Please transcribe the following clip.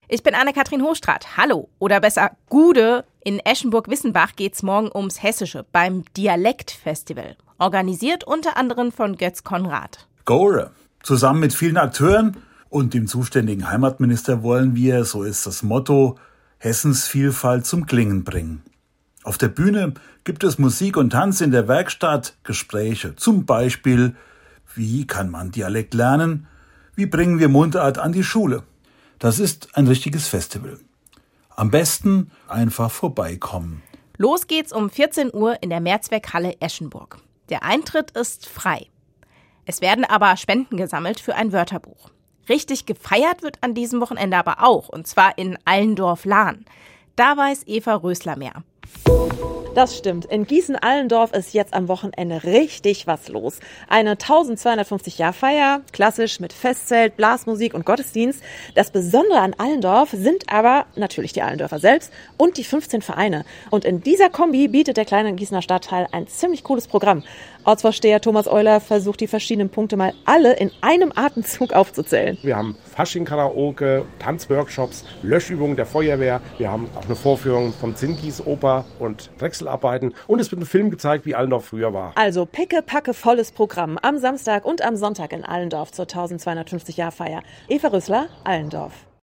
Ich bin Anne-Kathrin Hochstraat. Hallo, oder besser Gude. In Eschenburg-Wissenbach geht's morgen ums Hessische beim Dialektfestival. Organisiert unter anderem von Götz Konrad. Gore. Zusammen mit vielen Akteuren und dem zuständigen Heimatminister wollen wir, so ist das Motto, Hessens Vielfalt zum Klingen bringen. Auf der Bühne gibt es Musik und Tanz, in der Werkstatt Gespräche. Zum Beispiel, wie kann man Dialekt lernen? Wie bringen wir Mundart an die Schule? Das ist ein richtiges Festival. Am besten einfach vorbeikommen. Los geht's um 14 Uhr in der Mehrzweckhalle Eschenburg. Der Eintritt ist frei. Es werden aber Spenden gesammelt für ein Wörterbuch. Richtig gefeiert wird an diesem Wochenende aber auch, und zwar in Allendorf-Lahn. Da weiß Eva Rösler mehr. Das stimmt. In Gießen-Allendorf ist jetzt am Wochenende richtig was los. Eine 1250-Jahr-Feier, klassisch mit Festzelt, Blasmusik und Gottesdienst. Das Besondere an Allendorf sind aber natürlich die Allendorfer selbst und die 15 Vereine. Und in dieser Kombi bietet der kleine Gießener Stadtteil ein ziemlich cooles Programm. Ortsvorsteher Thomas Euler versucht, die verschiedenen Punkte mal alle in einem Atemzug aufzuzählen. Wir haben Fasching-Karaoke, Tanzworkshops, Löschübungen der Feuerwehr. Wir haben auch eine Vorführung vom Zinngießoper und Drechselarbeiten. Und es wird ein Film gezeigt, wie Allendorf früher war. Also picke-packe volles Programm am Samstag und am Sonntag in Allendorf zur 1250-Jahr-Feier. Eva Rösler, Allendorf.